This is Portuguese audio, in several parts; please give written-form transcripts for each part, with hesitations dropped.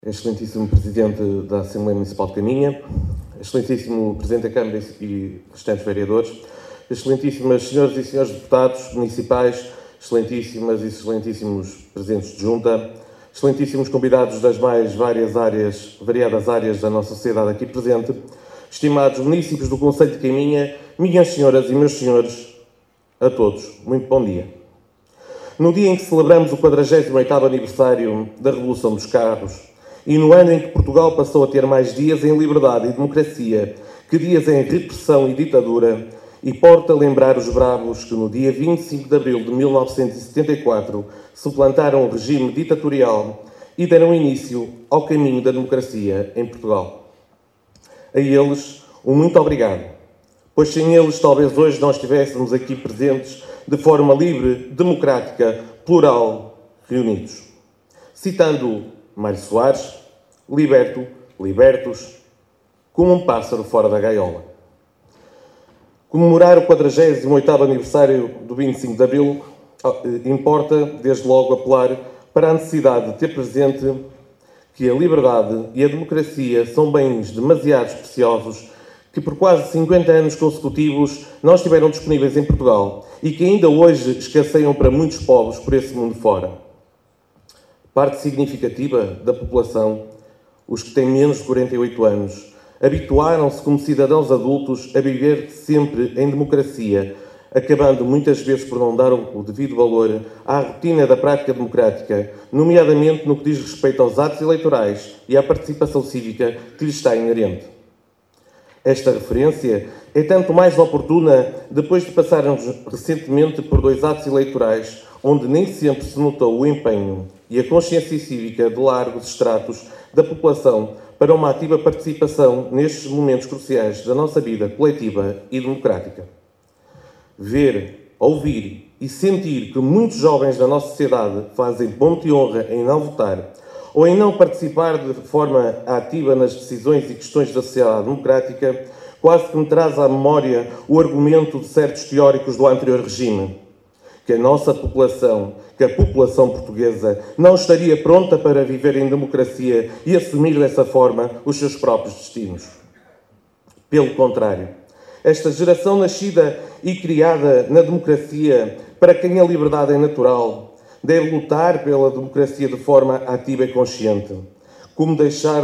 Excelentíssimo Presidente da Assembleia Municipal de Caminha, Excelentíssimo Presidente da Câmara e restantes vereadores, Excelentíssimas Senhoras e Senhores Deputados Municipais, Excelentíssimas e Excelentíssimos Presidentes de Junta, Excelentíssimos convidados das mais variadas áreas da nossa sociedade aqui presente, estimados munícipes do Concelho de Caminha, minhas senhoras e meus senhores, a todos, muito bom dia. No dia em que celebramos o 48º aniversário da Revolução dos Carros, e no ano em que Portugal passou a ter mais dias em liberdade e democracia que dias em repressão e ditadura, e porta lembrar os bravos que no dia 25 de abril de 1974 suplantaram o regime ditatorial e deram início ao caminho da democracia em Portugal. A eles, um muito obrigado, pois sem eles talvez hoje não estivéssemos aqui presentes de forma livre, democrática, plural, reunidos. Citando Mário Soares, liberto, libertos, como um pássaro fora da gaiola. Comemorar o 48º aniversário do 25 de Abril importa, desde logo, apelar para a necessidade de ter presente que a liberdade e a democracia são bens demasiado preciosos que por quase 50 anos consecutivos não estiveram disponíveis em Portugal e que ainda hoje escasseiam para muitos povos por esse mundo fora. Parte significativa da população, os que têm menos de 48 anos, habituaram-se como cidadãos adultos a viver sempre em democracia, acabando muitas vezes por não dar o devido valor à rotina da prática democrática, nomeadamente no que diz respeito aos atos eleitorais e à participação cívica que lhes está inerente. Esta referência é tanto mais oportuna depois de passarmos recentemente por 2 atos eleitorais onde nem sempre se notou o empenho e a consciência cívica de largos estratos da população para uma ativa participação nestes momentos cruciais da nossa vida coletiva e democrática. Ver, ouvir e sentir que muitos jovens da nossa sociedade fazem ponto e honra em não votar ou em não participar de forma ativa nas decisões e questões da sociedade democrática, quase que me traz à memória o argumento de certos teóricos do anterior regime, que a nossa população, que a população portuguesa, não estaria pronta para viver em democracia e assumir dessa forma os seus próprios destinos. Pelo contrário, esta geração nascida e criada na democracia, para quem a liberdade é natural, deve lutar pela democracia de forma ativa e consciente, como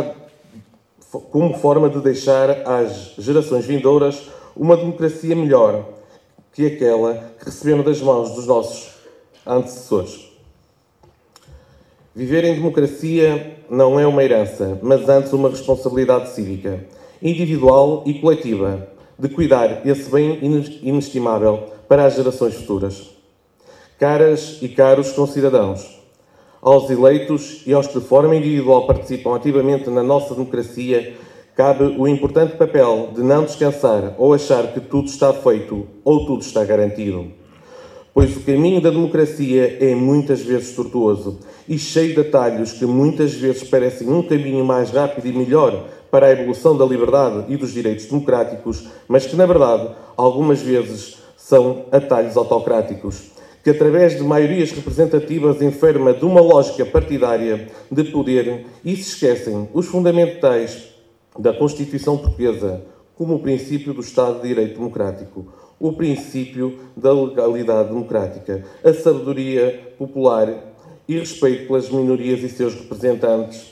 forma de deixar às gerações vindouras uma democracia melhor que aquela que recebemos das mãos dos nossos antecessores. Viver em democracia não é uma herança, mas antes uma responsabilidade cívica, individual e coletiva, de cuidar esse bem inestimável para as gerações futuras. Caras e caros concidadãos, aos eleitos e aos que de forma individual participam ativamente na nossa democracia, cabe o importante papel de não descansar ou achar que tudo está feito ou tudo está garantido. Pois o caminho da democracia é muitas vezes tortuoso e cheio de atalhos que muitas vezes parecem um caminho mais rápido e melhor para a evolução da liberdade e dos direitos democráticos, mas que, na verdade, algumas vezes são atalhos autocráticos, que através de maiorias representativas enferma de uma lógica partidária de poder e se esquecem os fundamentais da Constituição Portuguesa, como o princípio do Estado de Direito Democrático, o princípio da legalidade democrática, a sabedoria popular e respeito pelas minorias e seus representantes,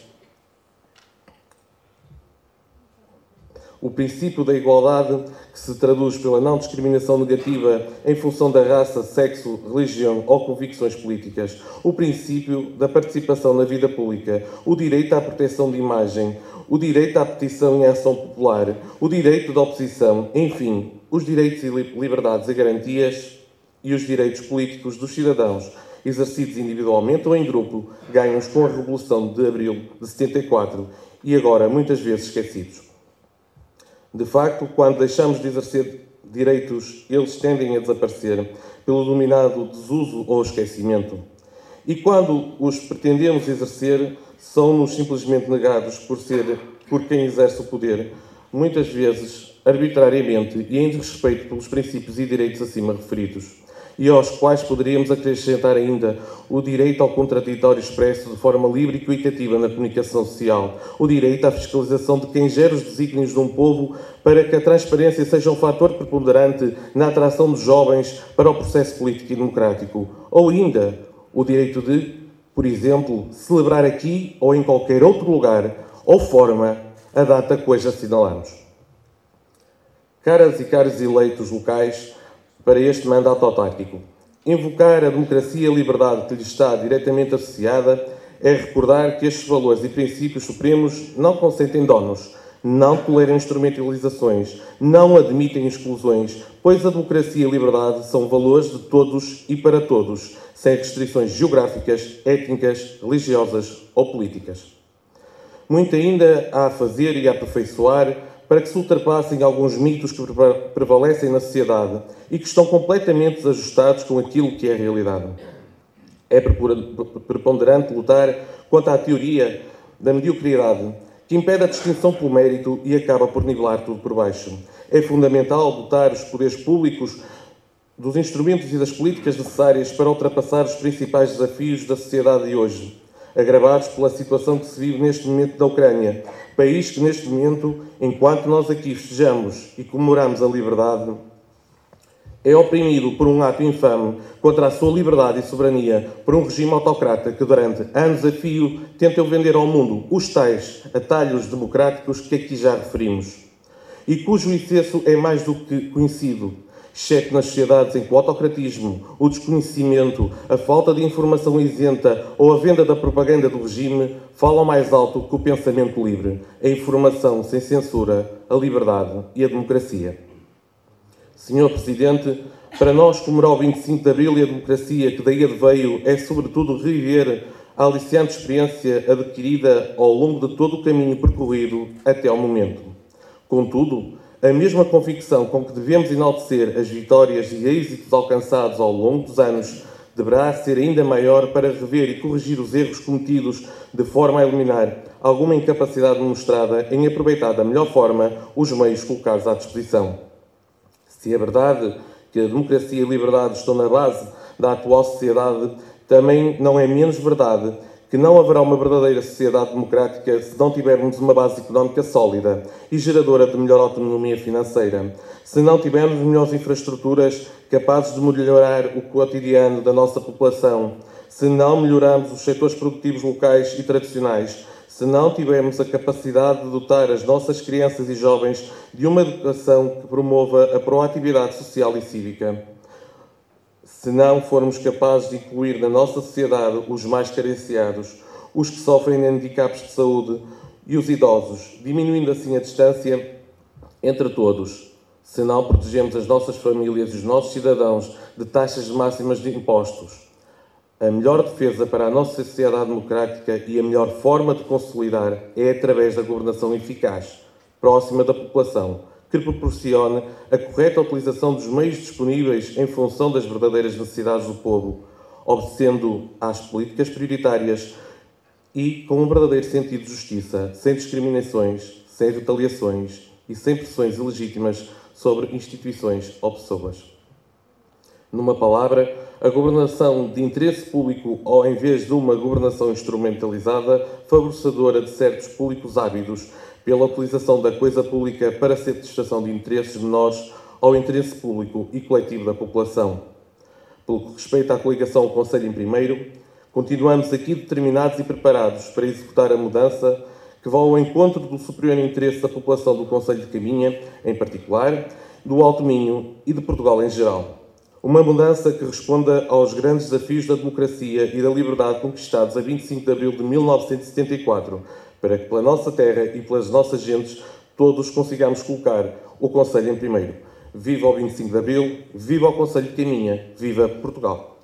o princípio da igualdade, que se traduz pela não discriminação negativa em função da raça, sexo, religião ou convicções políticas, o princípio da participação na vida pública, o direito à proteção de imagem, o direito à petição em ação popular, o direito da oposição, enfim, os direitos e liberdades e garantias e os direitos políticos dos cidadãos, exercidos individualmente ou em grupo, ganhos com a Revolução de Abril de 74 e agora muitas vezes esquecidos. De facto, quando deixamos de exercer direitos, eles tendem a desaparecer pelo dominado desuso ou esquecimento. E quando os pretendemos exercer, são-nos simplesmente negados por quem exerce o poder, muitas vezes arbitrariamente e em desrespeito pelos princípios e direitos acima referidos. e aos quais poderíamos acrescentar ainda o direito ao contraditório expresso de forma livre e equitativa na comunicação social, o direito à fiscalização de quem gera os desígnios de um povo para que a transparência seja um fator preponderante na atração dos jovens para o processo político e democrático, ou ainda o direito de, por exemplo, celebrar aqui ou em qualquer outro lugar ou forma a data que hoje assinalamos. Caras e caros eleitos locais, para este mandato autárquico, invocar a democracia e a liberdade que lhe está diretamente associada é recordar que estes valores e princípios supremos não consentem donos, não toleram instrumentalizações, não admitem exclusões, pois a democracia e a liberdade são valores de todos e para todos, sem restrições geográficas, étnicas, religiosas ou políticas. Muito ainda há a fazer e a aperfeiçoar para que se ultrapassem alguns mitos que prevalecem na sociedade e que estão completamente desajustados com aquilo que é a realidade. É preponderante lutar contra a teoria da mediocridade, que impede a distinção pelo mérito e acaba por nivelar tudo por baixo. É fundamental dotar os poderes públicos dos instrumentos e das políticas necessárias para ultrapassar os principais desafios da sociedade de hoje, agravados pela situação que se vive neste momento na Ucrânia, país que neste momento, enquanto nós aqui festejamos e comemoramos a liberdade, é oprimido por um ato infame contra a sua liberdade e soberania por um regime autocrata que durante anos a fio tentou vender ao mundo os tais atalhos democráticos que aqui já referimos e cujo excesso é mais do que conhecido, exceto nas sociedades em que o autocratismo, o desconhecimento, a falta de informação isenta ou a venda da propaganda do regime falam mais alto que o pensamento livre, a informação sem censura, a liberdade e a democracia. Senhor Presidente, para nós comemorar o 25 de Abril e a democracia que daí adveio é sobretudo reviver a aliciante experiência adquirida ao longo de todo o caminho percorrido até ao momento. Contudo, a mesma convicção com que devemos enaltecer as vitórias e êxitos alcançados ao longo dos anos deverá ser ainda maior para rever e corrigir os erros cometidos de forma a eliminar alguma incapacidade demonstrada em aproveitar da melhor forma os meios colocados à disposição. Se é verdade que a democracia e a liberdade estão na base da atual sociedade, também não é menos verdade que não haverá uma verdadeira sociedade democrática se não tivermos uma base económica sólida e geradora de melhor autonomia financeira, se não tivermos melhores infraestruturas capazes de melhorar o cotidiano da nossa população, se não melhorarmos os setores produtivos locais e tradicionais, se não tivermos a capacidade de dotar as nossas crianças e jovens de uma educação que promova a proatividade social e cívica, se não formos capazes de incluir na nossa sociedade os mais carenciados, os que sofrem de handicaps de saúde e os idosos, diminuindo assim a distância entre todos, se não protegemos as nossas famílias e os nossos cidadãos de taxas máximas de impostos, a melhor defesa para a nossa sociedade democrática e a melhor forma de consolidar é através da governação eficaz, próxima da população, que proporcione a correta utilização dos meios disponíveis em função das verdadeiras necessidades do povo, obedecendo às políticas prioritárias e com um verdadeiro sentido de justiça, sem discriminações, sem retaliações e sem pressões ilegítimas sobre instituições ou pessoas. Numa palavra, a governação de interesse público, ou em vez de uma governação instrumentalizada, favorecedora de certos públicos ávidos pela utilização da coisa pública para a satisfação de interesses menores ao interesse público e coletivo da população. Pelo que respeita à coligação ao Conselho em Primeiro, continuamos aqui determinados e preparados para executar a mudança que vá ao encontro do superior interesse da população do Conselho de Caminha, em particular, do Alto Minho e de Portugal em geral. Uma mudança que responda aos grandes desafios da democracia e da liberdade conquistados a 25 de abril de 1974, para que pela nossa terra e pelas nossas gentes todos consigamos colocar o Conselho em primeiro. Viva o 25 de abril, viva o Conselho de Caminha, viva Portugal!